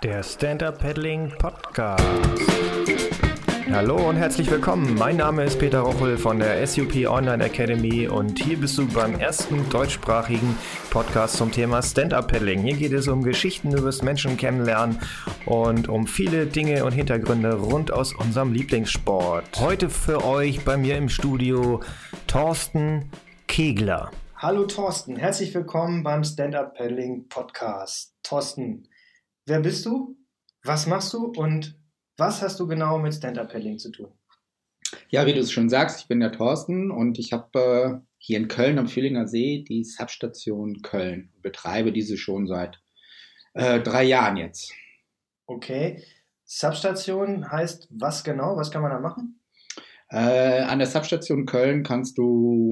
Der Stand-Up Paddling Podcast. Hallo und herzlich willkommen. Mein Name ist Peter Rochel von der SUP Online Academy und hier bist du beim ersten deutschsprachigen Podcast zum Thema Stand-Up Paddling. Hier geht es um Geschichten über das Menschen kennenlernen und um viele Dinge und Hintergründe rund aus unserem Lieblingssport. Heute für euch bei mir im Studio Thorsten Kegler. Hallo Thorsten, herzlich willkommen beim Stand-Up Paddling Podcast. Thorsten, wer bist du? Was machst du und was hast du genau mit Stand-Up Paddling zu tun? Ja, wie du es schon sagst, ich bin der Thorsten und ich habe hier in Köln am Fühlinger See die Substation Köln und betreibe diese schon seit 3 Jahren jetzt. Okay, Substation heißt was genau? Was kann man da machen? An der Substation Köln kannst du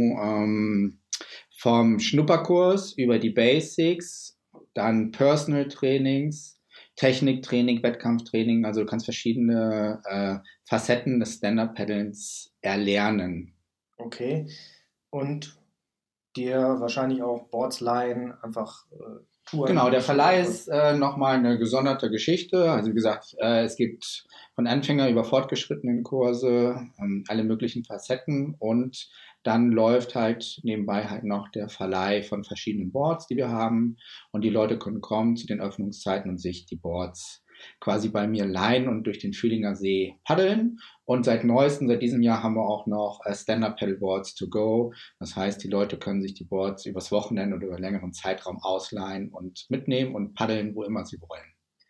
vom Schnupperkurs über die Basics, dann Personal Trainings, Techniktraining, Wettkampftraining, also du kannst verschiedene Facetten des Stand-Up-Paddlens erlernen. Okay, und dir wahrscheinlich auch Boards leihen, einfach Touren. Genau, der Verleih ist nochmal eine gesonderte Geschichte. Also wie gesagt, es gibt von Anfänger über fortgeschrittenen Kurse alle möglichen Facetten und dann läuft halt nebenbei halt noch der Verleih von verschiedenen Boards, die wir haben und die Leute können kommen zu den Öffnungszeiten und sich die Boards quasi bei mir leihen und durch den Fühlinger See paddeln. Und seit diesem Jahr haben wir auch noch Stand-Up-Paddleboards to go. Das heißt, die Leute können sich die Boards übers Wochenende oder über längeren Zeitraum ausleihen und mitnehmen und paddeln, wo immer sie wollen.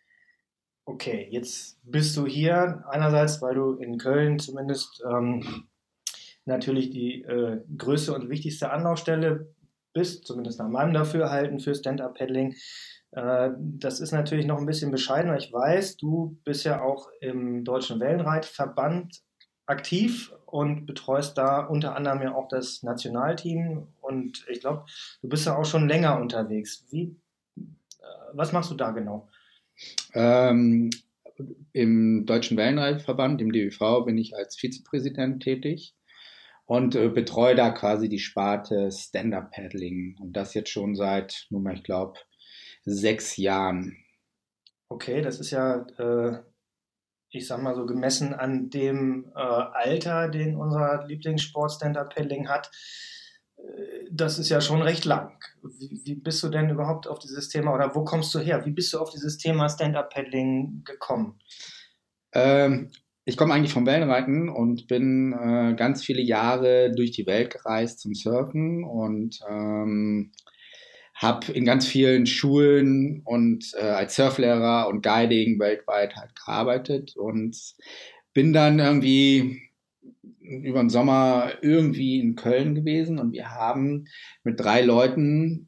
Okay, jetzt bist du hier einerseits, weil du in Köln zumindest natürlich die größte und wichtigste Anlaufstelle bist, zumindest nach meinem Dafürhalten für Stand-Up-Paddling. Das ist natürlich noch ein bisschen bescheidener. Ich weiß, du bist ja auch im Deutschen Wellenreitverband aktiv und betreust da unter anderem ja auch das Nationalteam und ich glaube, du bist ja auch schon länger unterwegs. Was machst du da genau? Im Deutschen Wellenreitverband, im DWV, bin ich als Vizepräsident tätig und betreue da quasi die Sparte Stand-Up-Paddling und das jetzt schon seit, ich glaube, 6 Jahren. Okay, das ist ja, ich sag mal so, gemessen an dem Alter, den unser Lieblingssport Stand-Up-Paddling hat, das ist ja schon recht lang. Wie bist du denn überhaupt auf dieses Thema oder wo kommst du her? Wie bist du auf dieses Thema Stand-Up-Paddling gekommen? Ich komme eigentlich vom Wellenreiten und bin ganz viele Jahre durch die Welt gereist zum Surfen und habe in ganz vielen Schulen und als Surflehrer und Guiding weltweit halt gearbeitet und bin dann irgendwie über den Sommer irgendwie in Köln gewesen und wir haben mit 3 Leuten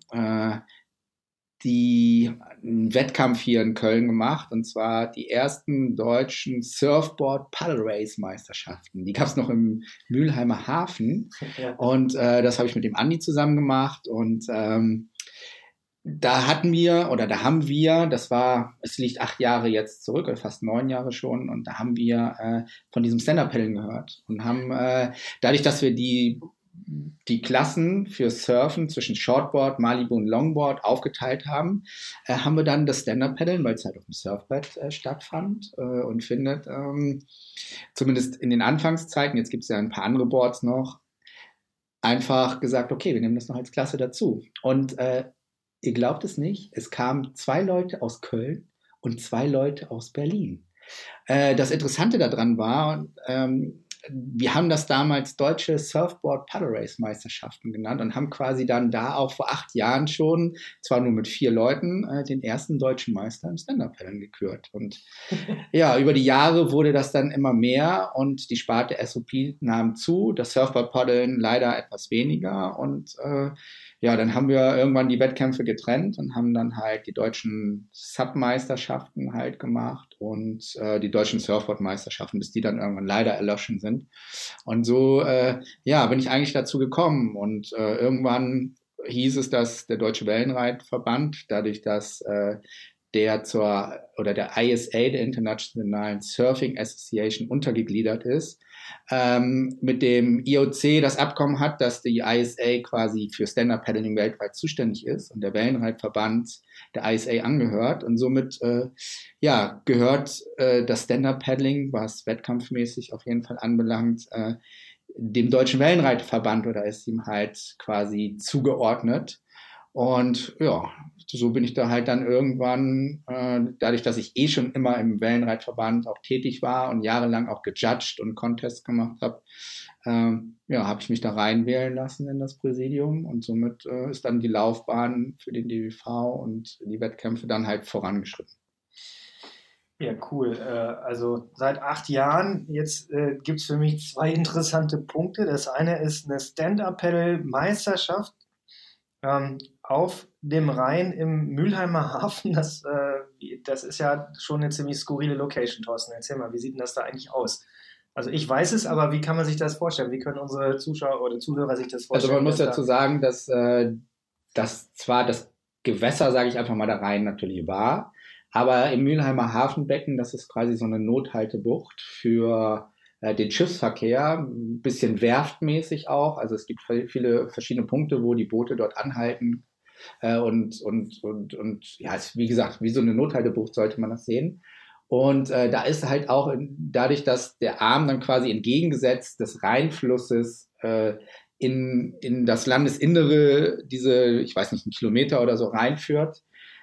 die einen Wettkampf hier in Köln gemacht und zwar die ersten deutschen Surfboard-Paddle-Race-Meisterschaften. Die gab es noch im Mülheimer Hafen und das habe ich mit dem Andi zusammen gemacht und da haben wir, es liegt 8 Jahre jetzt zurück, oder fast 9 Jahre schon, und da haben wir von diesem Stand-Up-Paddeln gehört und haben dadurch, dass wir die Klassen für Surfen zwischen Shortboard, Malibu und Longboard aufgeteilt haben, haben wir dann das Stand-Up-Paddeln, weil es halt auf dem Surfbrett stattfand und findet, zumindest in den Anfangszeiten, jetzt gibt es ja ein paar andere Boards noch, einfach gesagt, okay, wir nehmen das noch als Klasse dazu. Und ihr glaubt es nicht, es kamen 2 Leute aus Köln und 2 Leute aus Berlin. Das Interessante daran war, wir haben das damals Deutsche Surfboard-Paddle-Race-Meisterschaften genannt und haben quasi dann da auch vor 8 Jahren schon, zwar nur mit 4 Leuten, den ersten deutschen Meister im Stand-Up-Paddeln gekürt. Und ja, über die Jahre wurde das dann immer mehr und die Sparte SOP nahm zu, das Surfboard-Paddeln leider etwas weniger und dann haben wir irgendwann die Wettkämpfe getrennt und haben dann halt die deutschen Sub-Meisterschaften halt gemacht und die deutschen Surfboard-Meisterschaften, bis die dann irgendwann leider erloschen sind. Und so, bin ich eigentlich dazu gekommen und irgendwann hieß es, dass der Deutsche Wellenreitverband, dadurch, dass der der ISA, der Internationalen Surfing Association, untergegliedert ist, mit dem IOC das Abkommen hat, dass die ISA quasi für Stand-Up-Paddling weltweit zuständig ist und der Wellenreitverband der ISA angehört. Und somit gehört das Stand-Up-Paddling, was wettkampfmäßig auf jeden Fall anbelangt, dem Deutschen Wellenreitverband oder ist ihm halt quasi zugeordnet. Und ja, so bin ich da halt dann irgendwann, dadurch, dass ich schon immer im Wellenreitverband auch tätig war und jahrelang auch gejudged und Contests gemacht habe, habe ich mich da reinwählen lassen in das Präsidium und somit ist dann die Laufbahn für den DWV und die Wettkämpfe dann halt vorangeschritten. Ja, cool. Also seit 8 Jahren, jetzt gibt es für mich 2 interessante Punkte. Das eine ist eine Stand-Up-Paddle-Meisterschaft auf dem Rhein im Mülheimer Hafen. Das ist ja schon eine ziemlich skurrile Location, Thorsten. Erzähl mal, wie sieht denn das da eigentlich aus? Also ich weiß es, aber wie kann man sich das vorstellen? Wie können unsere Zuschauer oder Zuhörer sich das vorstellen? Also man muss dazu sagen, dass zwar das Gewässer, sage ich einfach mal, der Rhein natürlich war, aber im Mülheimer Hafenbecken, das ist quasi so eine Nothaltebucht für den Schiffsverkehr, ein bisschen werftmäßig auch. Also es gibt viele verschiedene Punkte, wo die Boote dort anhalten. Und ja, es ist, wie gesagt, wie so eine Nothaltebucht sollte man das sehen. Und da ist halt auch dadurch, dass der Arm dann quasi entgegengesetzt des Rheinflusses in das Landesinnere ich weiß nicht, 1 Kilometer oder so reinführt,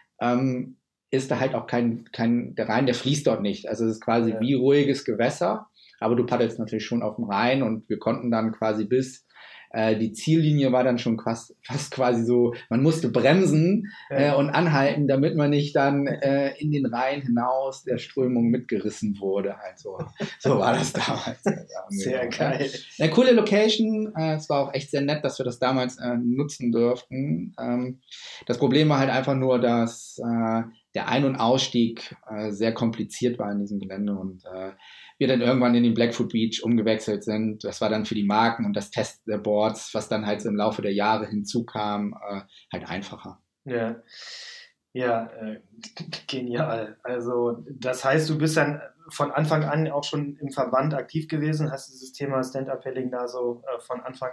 ist da halt auch der Rhein, der fließt dort nicht. Also es ist quasi wie ruhiges Gewässer, aber du paddelst natürlich schon auf dem Rhein und wir konnten dann quasi die Ziellinie war dann schon fast quasi so, man musste bremsen und anhalten, damit man nicht dann in den Rhein hinaus der Strömung mitgerissen wurde. Also, so war das damals. Sehr geil. Eine coole Location. Es war auch echt sehr nett, dass wir das damals nutzen durften. Das Problem war halt einfach nur, dass der Ein- und Ausstieg sehr kompliziert war in diesem Gelände und wir dann irgendwann in den Blackfoot Beach umgewechselt sind. Das war dann für die Marken und das Test der Boards, was dann halt so im Laufe der Jahre hinzukam, halt einfacher. Ja, genial. Also das heißt, du bist dann von Anfang an auch schon im Verband aktiv gewesen, hast dieses Thema Stand-Up-Paddling da so von Anfang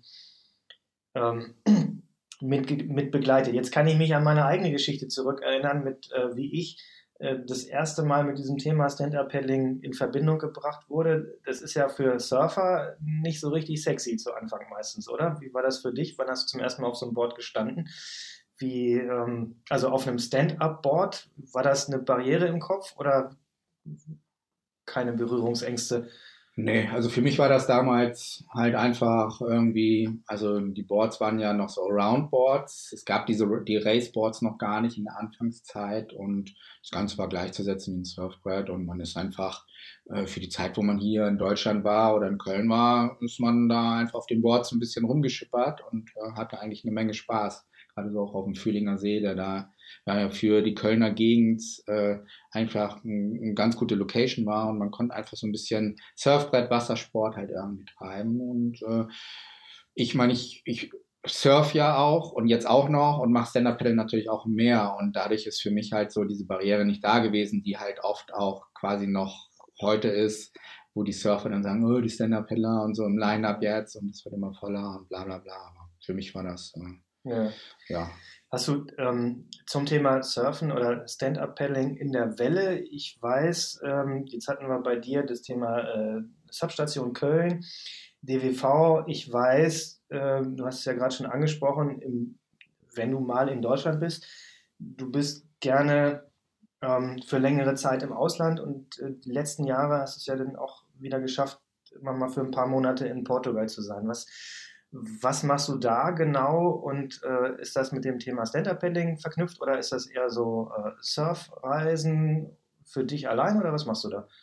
an mit begleitet. Jetzt kann ich mich an meine eigene Geschichte zurückerinnern, wie ich das erste Mal mit diesem Thema Stand-Up-Paddling in Verbindung gebracht wurde. Das ist ja für Surfer nicht so richtig sexy zu Anfang meistens, oder? Wie war das für dich? Wann hast du zum ersten Mal auf so einem Board gestanden? Also auf einem Stand-Up-Board, war das eine Barriere im Kopf oder keine Berührungsängste? Nee, also für mich war das damals halt einfach irgendwie, also die Boards waren ja noch so Roundboards. Es gab die Raceboards noch gar nicht in der Anfangszeit und das Ganze war gleichzusetzen wie ein Surfbrett und man ist einfach für die Zeit, wo man hier in Deutschland war oder in Köln war, ist man da einfach auf den Boards ein bisschen rumgeschippert und hatte eigentlich eine Menge Spaß. Gerade so auch auf dem Fühlinger See, der da für die Kölner Gegend einfach eine ganz gute Location war und man konnte einfach so ein bisschen Surfbrett, Wassersport halt irgendwie treiben und ich meine, ich surf ja auch und jetzt auch noch und mache Stand-Up-Paddle natürlich auch mehr und dadurch ist für mich halt so diese Barriere nicht da gewesen, die halt oft auch quasi noch heute ist, wo die Surfer dann sagen, oh, die Stand-Up-Paddler und so im Line-Up jetzt und es wird immer voller und bla bla bla, aber für mich war das ja. Hast du zum Thema Surfen oder Stand-Up-Paddling in der Welle, ich weiß, jetzt hatten wir bei dir das Thema Substation Köln, DWV, ich weiß, du hast es ja gerade schon angesprochen, wenn du mal in Deutschland bist, du bist gerne für längere Zeit im Ausland und die letzten Jahre hast du es ja dann auch wieder geschafft, immer mal für ein paar Monate in Portugal zu sein. Was machst du da genau und ist das mit dem Thema Stand-Up-Paddling verknüpft oder ist das eher so Surfreisen für dich allein oder was machst du da?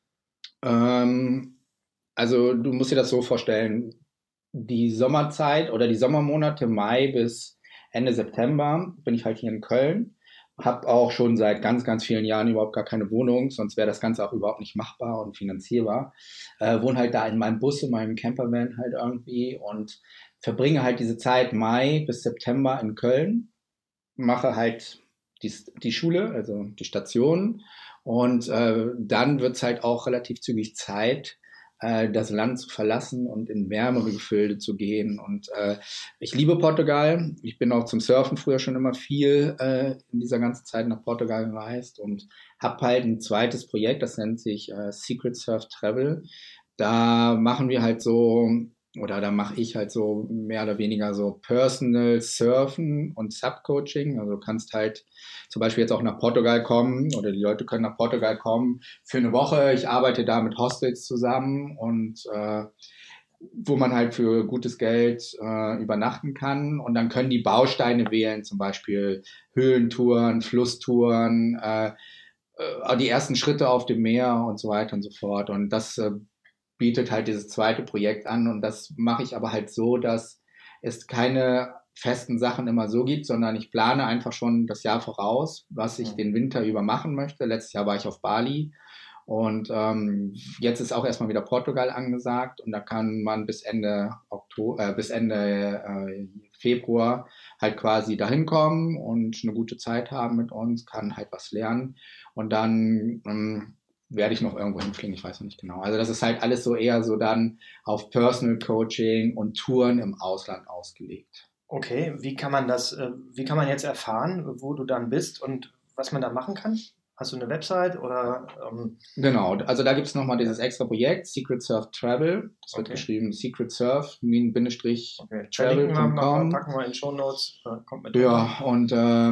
Also du musst dir das so vorstellen, die Sommerzeit oder die Sommermonate Mai bis Ende September bin ich halt hier in Köln, habe auch schon seit ganz, ganz vielen Jahren überhaupt gar keine Wohnung, sonst wäre das Ganze auch überhaupt nicht machbar und finanzierbar. Wohne halt da in meinem Bus, in meinem Campervan halt irgendwie und verbringe halt diese Zeit Mai bis September in Köln, mache halt die Schule, also die Station. Und dann wird es halt auch relativ zügig Zeit, das Land zu verlassen und in wärmere Gefilde zu gehen. Und ich liebe Portugal. Ich bin auch zum Surfen früher schon immer viel in dieser ganzen Zeit nach Portugal gereist und habe halt ein zweites Projekt, das nennt sich Secret Surf Travel. Da machen wir halt so, oder da mache ich halt so mehr oder weniger so Personal Surfen und Subcoaching. Also du kannst halt zum Beispiel jetzt auch nach Portugal kommen oder die Leute können nach Portugal kommen für eine Woche. Ich arbeite da mit Hostels zusammen und wo man halt für gutes Geld übernachten kann. Und dann können die Bausteine wählen, zum Beispiel Höhlentouren, Flusstouren, die ersten Schritte auf dem Meer und so weiter und so fort. Und das bietet halt dieses zweite Projekt an und das mache ich aber halt so, dass es keine festen Sachen immer so gibt, sondern ich plane einfach schon das Jahr voraus, was ich den Winter über machen möchte. Letztes Jahr war ich auf Bali und jetzt ist auch erstmal wieder Portugal angesagt und da kann man bis Ende Februar halt quasi dahin kommen und eine gute Zeit haben mit uns, kann halt was lernen und dann werde ich noch irgendwo hinfliegen, ich weiß noch nicht genau. Also das ist halt alles so eher so dann auf Personal Coaching und Touren im Ausland ausgelegt. Okay, wie kann man jetzt erfahren, wo du dann bist und was man da machen kann? Hast du eine Website oder? Genau, also da gibt es nochmal dieses extra Projekt, Secret Surf Travel. Das wird geschrieben Secret Surf -travel.com. Packen wir in Shownotes. Kommt mit ja, und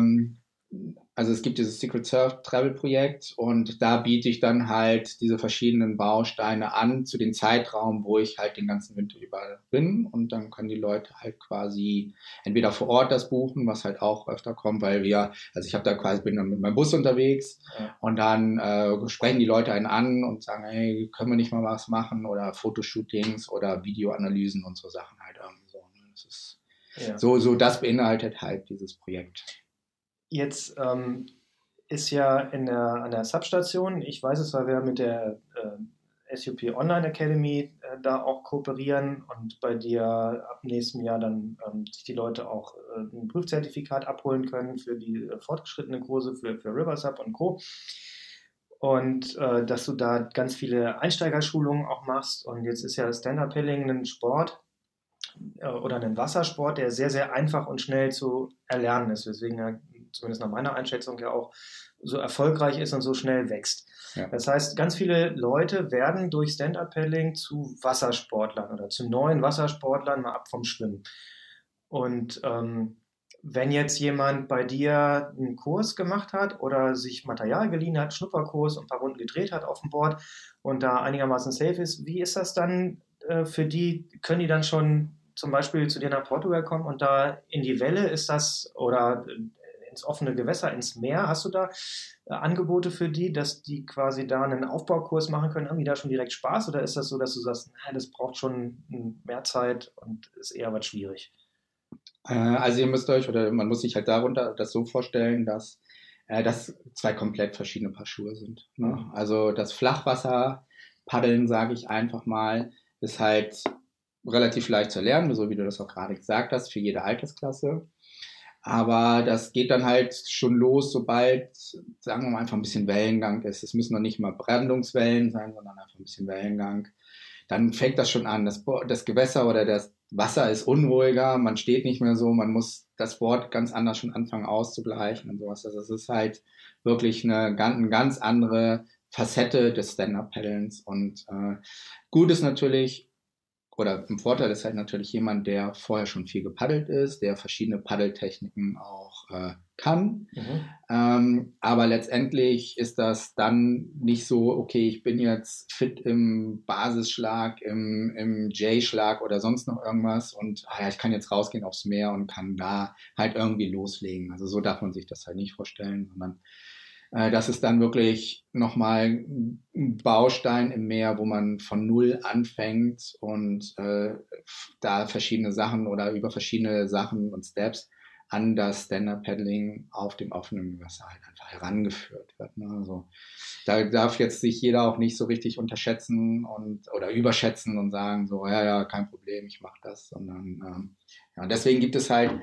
also es gibt dieses Secret Surf Travel Projekt und da biete ich dann halt diese verschiedenen Bausteine an zu dem Zeitraum, wo ich halt den ganzen Winter über bin und dann können die Leute halt quasi entweder vor Ort das buchen, was halt auch öfter kommt, weil bin dann mit meinem Bus unterwegs und dann sprechen die Leute einen an und sagen, hey, können wir nicht mal was machen oder Fotoshootings oder Videoanalysen und so Sachen halt irgendwie so. Das ist so das beinhaltet halt dieses Projekt. Jetzt ist ja an der Substation, ich weiß es, weil wir mit der SUP Online Academy da auch kooperieren und bei dir ab nächstem Jahr dann sich die Leute auch ein Prüfzertifikat abholen können für die fortgeschrittenen Kurse für Riversub und Co. Und dass du da ganz viele Einsteigerschulungen auch machst und jetzt ist ja Stand-Up-Paddling ein Sport oder ein Wassersport, der sehr, sehr einfach und schnell zu erlernen ist, weswegen er zumindest nach meiner Einschätzung ja auch so erfolgreich ist und so schnell wächst. Ja. Das heißt, ganz viele Leute werden durch Stand-Up-Paddling zu Wassersportlern oder zu neuen Wassersportlern, mal ab vom Schwimmen. Und wenn jetzt jemand bei dir einen Kurs gemacht hat oder sich Material geliehen hat, Schnupperkurs und ein paar Runden gedreht hat auf dem Board und da einigermaßen safe ist, wie ist das dann für die? Können die dann schon zum Beispiel zu dir nach Portugal kommen und da in die Welle ist das oder ins offene Gewässer, ins Meer? Hast du da Angebote für die, dass die quasi da einen Aufbaukurs machen können? Haben die da schon direkt Spaß oder ist das so, dass du sagst, das braucht schon mehr Zeit und ist eher was schwierig? Also man muss sich halt darunter das so vorstellen, dass das zwei komplett verschiedene Paar Schuhe sind. Ne? Also das Flachwasser-Paddeln, sage ich einfach mal, ist halt relativ leicht zu lernen, so wie du das auch gerade gesagt hast, für jede Altersklasse. Aber das geht dann halt schon los, sobald, sagen wir mal, einfach ein bisschen Wellengang ist. Es müssen noch nicht mal Brandungswellen sein, sondern einfach ein bisschen Wellengang. Dann fängt das schon an. Das Gewässer oder das Wasser ist unruhiger, man steht nicht mehr so, man muss das Board ganz anders schon anfangen auszugleichen und sowas. Also es ist halt wirklich eine ganz andere Facette des Stand-Up-Paddelns. Und gut ist natürlich, oder im Vorteil ist halt natürlich jemand, der vorher schon viel gepaddelt ist, der verschiedene Paddeltechniken auch kann. Aber letztendlich ist das dann nicht so, okay, ich bin jetzt fit im Basisschlag, im J-Schlag oder sonst noch irgendwas und ich kann jetzt rausgehen aufs Meer und kann da halt irgendwie loslegen. Also so darf man sich das halt nicht vorstellen, sondern das ist dann wirklich nochmal ein Baustein im Meer, wo man von Null anfängt und da verschiedene Sachen oder über verschiedene Sachen und Steps an das Stand-Up-Paddling auf dem offenen Gewässer halt einfach herangeführt wird. Ne? Also da darf jetzt sich jeder auch nicht so richtig unterschätzen oder überschätzen und sagen so, ja, kein Problem, ich mache das, sondern deswegen gibt es halt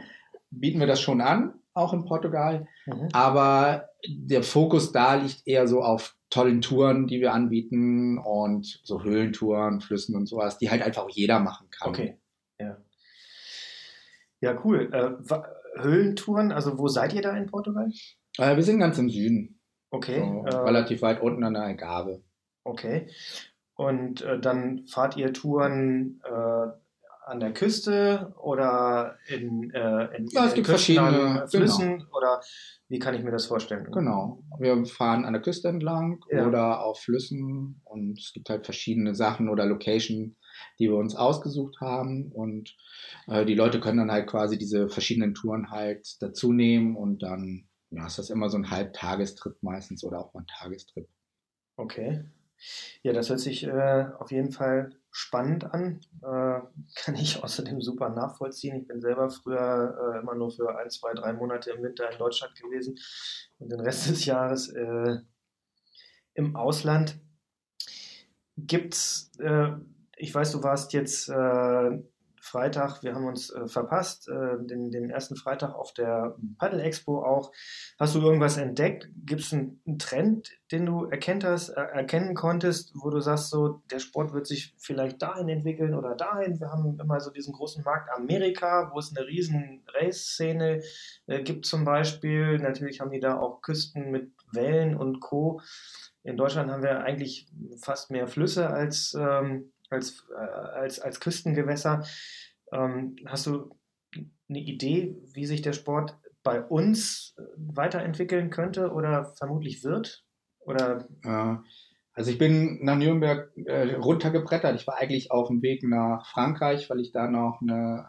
bieten wir das schon an, auch in Portugal. Aber der Fokus da liegt eher so auf tollen Touren, die wir anbieten und so Höhlentouren, Flüssen und sowas, die halt einfach jeder machen kann. Okay, ja. Ja, cool. Höhlentouren, also wo seid ihr da in Portugal? Wir sind ganz im Süden. Okay. So, relativ weit unten an der Algarve. Okay. Und dann fahrt ihr Touren an der Küste oder in es gibt verschiedene Flüssen, genau. Oder wie kann ich mir das vorstellen? Genau. Wir fahren an der Küste entlang oder auf Flüssen und es gibt halt verschiedene Sachen oder Locations, die wir uns ausgesucht haben und die Leute können dann halt quasi diese verschiedenen Touren halt dazu nehmen und dann ist das immer so ein Halbtagestrip meistens oder auch mal ein Tagestrip. Okay. Ja, das hört sich auf jeden Fall spannend an. Kann ich außerdem super nachvollziehen. Ich bin selber früher immer nur für 1, 2, 3 Monate im Winter in Deutschland gewesen und den Rest des Jahres im Ausland. Gibt's, ich weiß, du warst jetzt Freitag, wir haben uns verpasst, den ersten Freitag auf der Paddle Expo auch. Hast du irgendwas entdeckt? Gibt es einen Trend, den du erkennen konntest, wo du sagst, so der Sport wird sich vielleicht dahin entwickeln oder dahin? Wir haben immer so diesen großen Markt Amerika, wo es eine riesen Race-Szene gibt zum Beispiel. Natürlich haben die da auch Küsten mit Wellen und Co. In Deutschland haben wir eigentlich fast mehr Flüsse als Küstengewässer. Hast du eine Idee, wie sich der Sport bei uns weiterentwickeln könnte oder vermutlich wird? Oder? Also ich bin nach Nürnberg runtergebrettert. Ich war eigentlich auf dem Weg nach Frankreich, weil ich da noch eine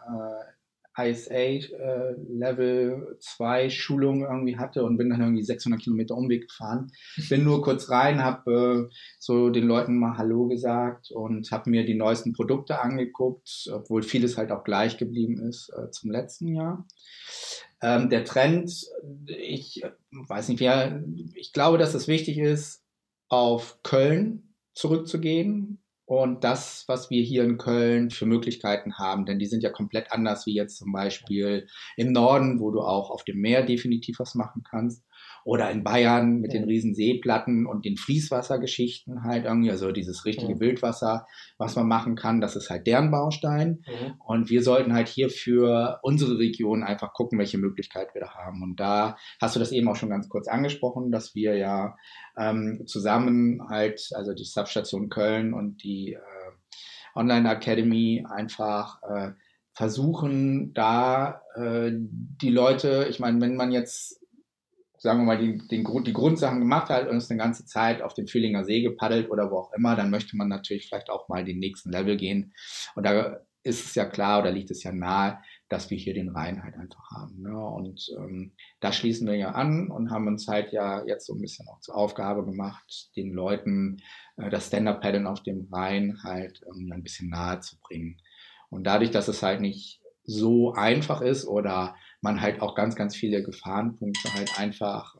ISA Level 2 Schulung irgendwie hatte und bin dann irgendwie 600 Kilometer Umweg gefahren. Bin nur kurz rein, habe so den Leuten mal Hallo gesagt und habe mir die neuesten Produkte angeguckt, obwohl vieles halt auch gleich geblieben ist zum letzten Jahr. Der Trend, ich weiß nicht, ich glaube, dass es wichtig ist, auf Köln zurückzugehen. Und das, was wir hier in Köln für Möglichkeiten haben, denn die sind ja komplett anders wie jetzt zum Beispiel im Norden, wo du auch auf dem Meer definitiv was machen kannst. Oder in Bayern mit den riesen Seeplatten und den Fließwassergeschichten halt irgendwie, also dieses richtige Wildwasser, was man machen kann, das ist halt deren Baustein. Und wir sollten halt hier für unsere Region einfach gucken, welche Möglichkeit wir da haben. Und da hast du das eben auch schon ganz kurz angesprochen, dass wir ja zusammen halt, also die Substation Köln und die Online Academy einfach versuchen, da die Leute, ich meine, wenn man jetzt sagen wir mal, die Grundsachen gemacht hat und ist eine ganze Zeit auf dem Fühlinger See gepaddelt oder wo auch immer, dann möchte man natürlich vielleicht auch mal den nächsten Level gehen. Und da ist es ja klar oder liegt es ja nahe, dass wir hier den Rhein halt einfach haben. Ne? Und da schließen wir ja an und haben uns halt ja jetzt so ein bisschen auch zur Aufgabe gemacht, den Leuten das Stand-Up-Paddeln auf dem Rhein halt irgendwie ein bisschen nahe zu bringen. Und dadurch, dass es halt nicht so einfach ist oder man halt auch ganz, ganz viele Gefahrenpunkte halt einfach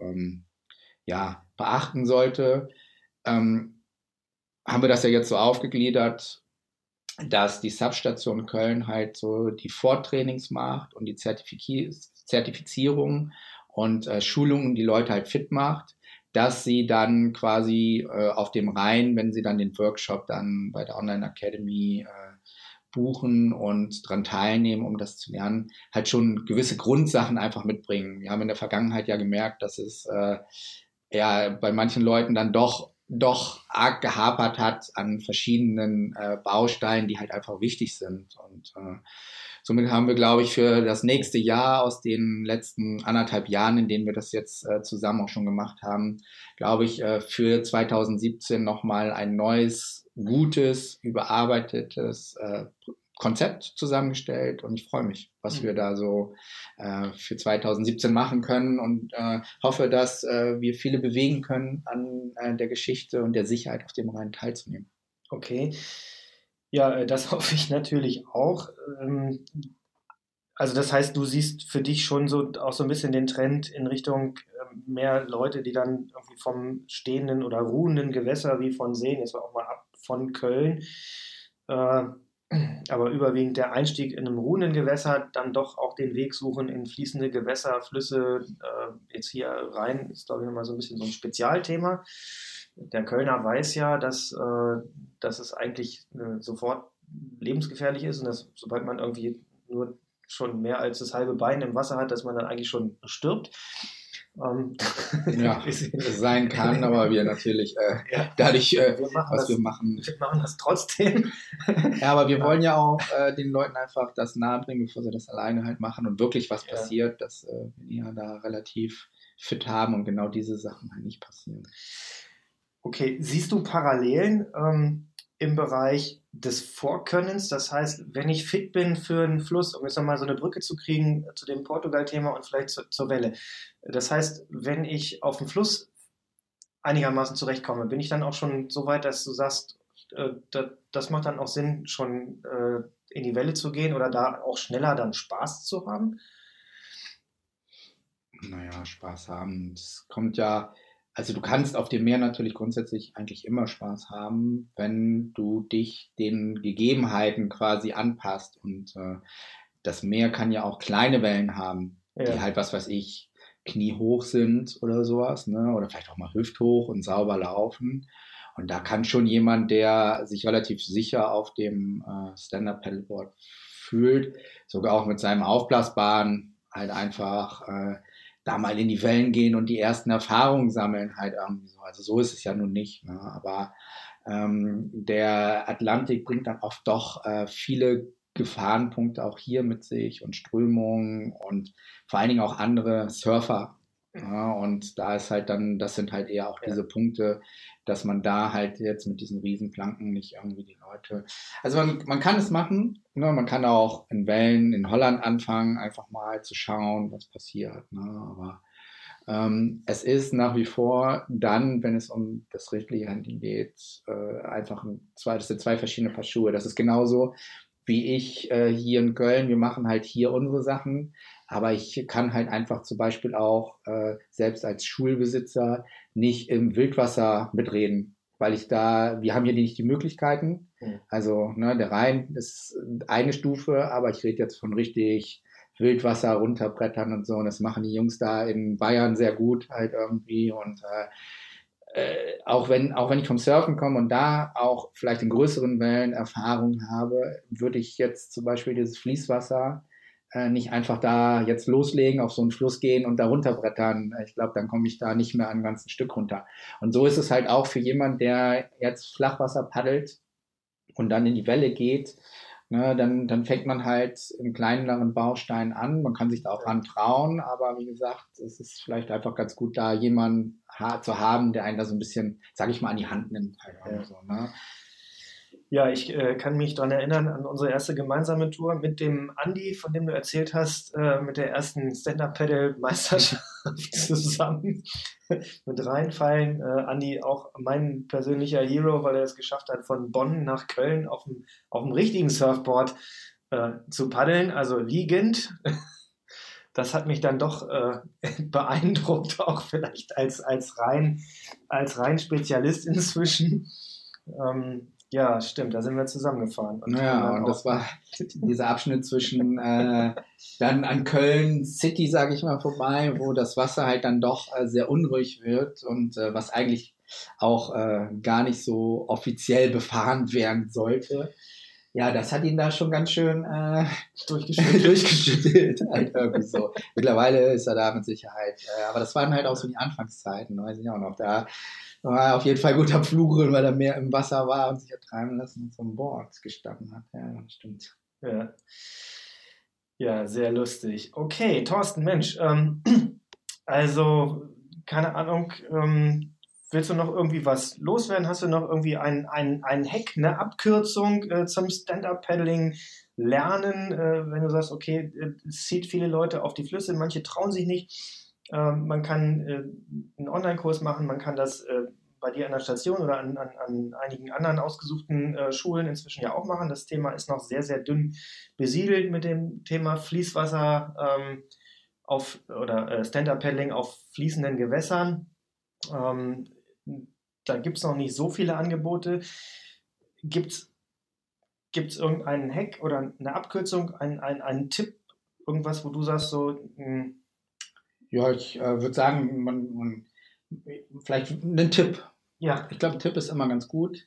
beachten sollte, haben wir das ja jetzt so aufgegliedert, dass die Substation Köln halt so die Vortrainings macht und die Zertifizierung und Schulungen die Leute halt fit macht, dass sie dann quasi auf dem Rhein, wenn sie dann den Workshop dann bei der Online Academy buchen und dran teilnehmen, um das zu lernen, halt schon gewisse Grundsachen einfach mitbringen. Wir haben in der Vergangenheit ja gemerkt, dass es bei manchen Leuten dann doch arg gehapert hat an verschiedenen Bausteinen, die halt einfach wichtig sind. Und somit haben wir, glaube ich, für das nächste Jahr aus den letzten 1,5 Jahren, in denen wir das jetzt zusammen auch schon gemacht haben, glaube ich, für 2017 nochmal ein neues, gutes, überarbeitetes Konzept zusammengestellt und ich freue mich, was wir da so für 2017 machen können und hoffe, dass wir viele bewegen können, an der Geschichte und der Sicherheit auf dem Rhein teilzunehmen. Okay, ja, das hoffe ich natürlich auch. Also das heißt, du siehst für dich schon so auch so ein bisschen den Trend in Richtung mehr Leute, die dann irgendwie vom stehenden oder ruhenden Gewässer wie von Seen, jetzt auch mal ab von Köln, aber überwiegend der Einstieg in einem ruhenden Gewässer, dann doch auch den Weg suchen in fließende Gewässer, Flüsse. Jetzt hier Rhein ist, glaube ich, nochmal so ein bisschen so ein Spezialthema. Der Kölner weiß ja, dass es eigentlich sofort lebensgefährlich ist und dass, sobald man irgendwie nur schon mehr als das halbe Bein im Wasser hat, dass man dann eigentlich schon stirbt. Ja, es sein kann, aber wir natürlich dadurch, wir machen. Wir machen das trotzdem. Ja, aber wir wollen ja auch den Leuten einfach das nahebringen, bevor sie das alleine halt machen und wirklich was passiert, dass wir da relativ fit haben und genau diese Sachen halt nicht passieren. Okay, siehst du Parallelen im Bereich des Vorkönnens? Das heißt, wenn ich fit bin für einen Fluss, um jetzt nochmal so eine Brücke zu kriegen zu dem Portugal-Thema und vielleicht zur Welle. Das heißt, wenn ich auf dem Fluss einigermaßen zurechtkomme, bin ich dann auch schon so weit, dass du sagst, das macht dann auch Sinn, schon in die Welle zu gehen oder da auch schneller dann Spaß zu haben? Naja, Spaß haben, das kommt ja. Also du kannst auf dem Meer natürlich grundsätzlich eigentlich immer Spaß haben, wenn du dich den Gegebenheiten quasi anpasst. Und das Meer kann ja auch kleine Wellen haben, die halt, was weiß ich, kniehoch sind oder sowas, ne? Oder vielleicht auch mal hüfthoch und sauber laufen. Und da kann schon jemand, der sich relativ sicher auf dem Stand-Up-Paddleboard fühlt, sogar auch mit seinem Aufblasbaren halt einfach da mal in die Wellen gehen und die ersten Erfahrungen sammeln halt irgendwie so. Also so ist es ja nun nicht, ne? Aber der Atlantik bringt dann oft doch viele Gefahrenpunkte auch hier mit sich und Strömungen und vor allen Dingen auch andere Surfer. Ja, und da ist halt dann, das sind halt eher auch diese Punkte, dass man da halt jetzt mit diesen Riesenplanken nicht irgendwie die Leute, also man kann es machen, ne? Man kann auch in Wellen in Holland anfangen, einfach mal zu schauen, was passiert, ne? Aber es ist nach wie vor dann, wenn es um das rechtliche Handling geht, einfach das sind zwei verschiedene Paar Schuhe. Das ist genauso wie ich hier in Köln, wir machen halt hier unsere Sachen, aber ich kann halt einfach zum Beispiel auch selbst als Schulbesitzer nicht im Wildwasser mitreden, weil wir haben hier nicht die Möglichkeiten. Also ne, der Rhein ist eine Stufe, aber ich rede jetzt von richtig Wildwasser runterbrettern und so. Und das machen die Jungs da in Bayern sehr gut halt irgendwie. Und auch wenn ich vom Surfen komme und da auch vielleicht in größeren Wellen Erfahrung habe, würde ich jetzt zum Beispiel dieses Fließwasser nicht einfach da jetzt loslegen, auf so einen Fluss gehen und da runterbrettern. Ich glaube, dann komme ich da nicht mehr ein ganzes Stück runter. Und so ist es halt auch für jemanden, der jetzt Flachwasser paddelt und dann in die Welle geht. Ne, dann fängt man halt im kleineren Baustein an. Man kann sich da auch ran trauen, aber wie gesagt, es ist vielleicht einfach ganz gut, da jemanden zu haben, der einen da so ein bisschen, sage ich mal, an die Hand nimmt. Halt so, ne? Ja, ich kann mich daran erinnern an unsere erste gemeinsame Tour mit dem Andi, von dem du erzählt hast, mit der ersten Stand-Up-Paddle-Meisterschaft zusammen mit reinfallen. Andi auch mein persönlicher Hero, weil er es geschafft hat, von Bonn nach Köln auf dem richtigen Surfboard zu paddeln, also liegend. Das hat mich dann doch beeindruckt, auch vielleicht als rein Spezialist inzwischen. Ja, stimmt, da sind wir zusammengefahren. Und das war dieser Abschnitt zwischen dann an Köln City, sage ich mal, vorbei, wo das Wasser halt dann doch sehr unruhig wird und was eigentlich auch gar nicht so offiziell befahren werden sollte. Ja, das hat ihn da schon ganz schön durchgeschüttelt. Halt irgendwie so. Mittlerweile ist er da mit Sicherheit. Aber das waren halt auch so die Anfangszeiten, weiß ich auch noch. Da war auf jeden Fall gut am Flugrollen, weil er mehr im Wasser war und sich hat treiben lassen und vom Board gestanden hat. Ja, das stimmt. Ja, sehr lustig. Okay, Thorsten, Mensch, also, keine Ahnung, willst du noch irgendwie was loswerden? Hast du noch irgendwie ein Hack, eine Abkürzung zum Stand-Up-Paddling lernen? Wenn du sagst, okay, es zieht viele Leute auf die Flüsse, manche trauen sich nicht. Man kann einen Online-Kurs machen, man kann das bei dir an der Station oder an einigen anderen ausgesuchten Schulen inzwischen ja auch machen. Das Thema ist noch sehr, sehr dünn besiedelt mit dem Thema Fließwasser oder Stand-Up-Paddling auf fließenden Gewässern. Da gibt es noch nicht so viele Angebote. Gibt es Gibt es irgendeinen Hack oder eine Abkürzung, einen Tipp, irgendwas, wo du sagst so... Ja, ich würde sagen, vielleicht einen Tipp. Ja. Ich glaube, ein Tipp ist immer ganz gut.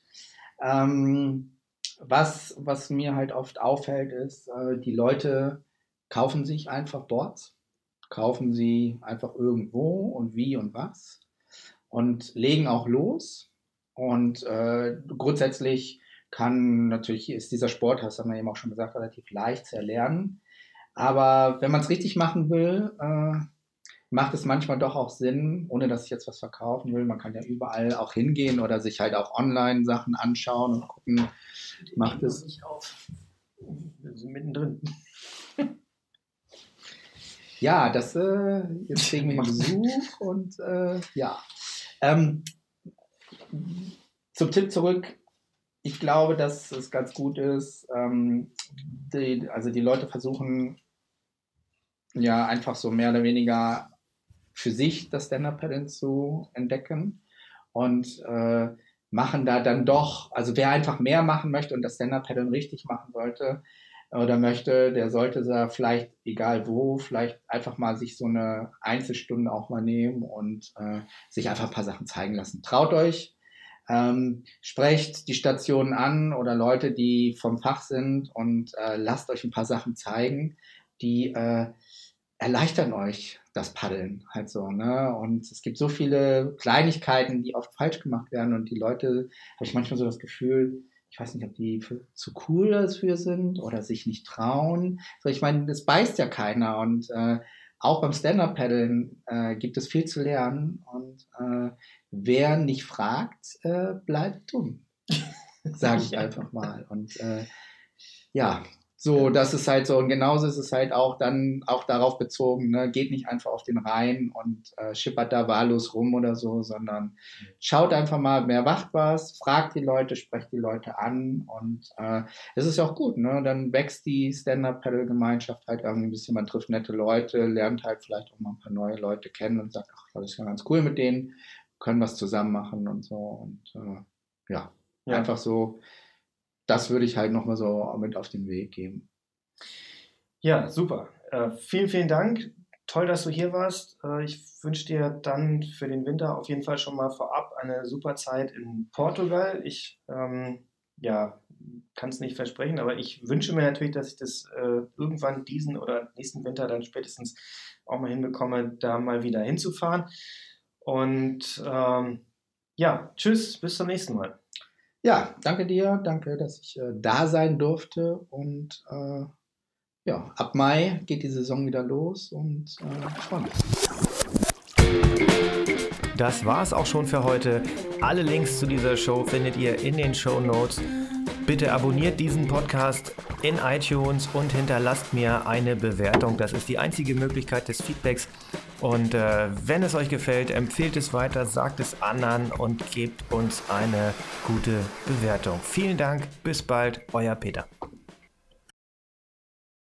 Was mir halt oft auffällt, ist, die Leute kaufen sich einfach Boards, kaufen sie einfach irgendwo und wie und was und legen auch los. Und grundsätzlich ist dieser Sport, das haben wir eben auch schon gesagt, relativ leicht zu erlernen. Aber wenn man es richtig machen will, macht es manchmal doch auch Sinn, ohne dass ich jetzt was verkaufen will. Man kann ja überall auch hingehen oder sich halt auch online Sachen anschauen und gucken, macht es nicht auf. Wir sind mittendrin. Ja, jetzt kriegen wir Besuch und ja. Zum Tipp zurück. Ich glaube, dass es ganz gut ist, die Leute versuchen ja einfach so mehr oder weniger für sich das Stand-Up-Paddeln zu entdecken und machen da dann doch, also wer einfach mehr machen möchte und das Stand-Up-Paddeln richtig machen sollte oder möchte, der sollte da vielleicht, egal wo, vielleicht einfach mal sich so eine Einzelstunde auch mal nehmen und sich einfach ein paar Sachen zeigen lassen. Traut euch, sprecht die Stationen an oder Leute, die vom Fach sind und lasst euch ein paar Sachen zeigen, die erleichtern euch das Paddeln halt so, ne? Und es gibt so viele Kleinigkeiten, die oft falsch gemacht werden und die Leute, habe ich manchmal so das Gefühl, ich weiß nicht, ob die zu cool dafür sind oder sich nicht trauen. So, ich meine, das beißt ja keiner und auch beim Stand-Up-Paddeln gibt es viel zu lernen und wer nicht fragt, bleibt dumm, sage ich einfach mal. Und ja, so, das ist halt so, und genauso ist es halt auch dann auch darauf bezogen, ne? Geht nicht einfach auf den Rhein und schippert da wahllos rum oder so, sondern schaut einfach mal, wer macht was, fragt die Leute, sprecht die Leute an und es ist ja auch gut, ne? Dann wächst die Stand-Up-Paddle-Gemeinschaft halt irgendwie ein bisschen, man trifft nette Leute, lernt halt vielleicht auch mal ein paar neue Leute kennen und sagt, ach, das ist ja ganz cool mit denen, können was zusammen machen und so und ja, einfach so. Das würde ich halt nochmal so mit auf den Weg geben. Ja, super. Vielen, vielen Dank. Toll, dass du hier warst. Ich wünsche dir dann für den Winter auf jeden Fall schon mal vorab eine super Zeit in Portugal. Ich kann es nicht versprechen, aber ich wünsche mir natürlich, dass ich das irgendwann diesen oder nächsten Winter dann spätestens auch mal hinbekomme, da mal wieder hinzufahren. Und tschüss, bis zum nächsten Mal. Ja, danke dir, danke, dass ich da sein durfte und ab Mai geht die Saison wieder los und ich freue mich. Das war's auch schon für heute. Alle Links zu dieser Show findet ihr in den Shownotes. Bitte abonniert diesen Podcast in iTunes und hinterlasst mir eine Bewertung. Das ist die einzige Möglichkeit des Feedbacks. Und wenn es euch gefällt, empfehlt es weiter, sagt es anderen und gebt uns eine gute Bewertung. Vielen Dank, bis bald, euer Peter.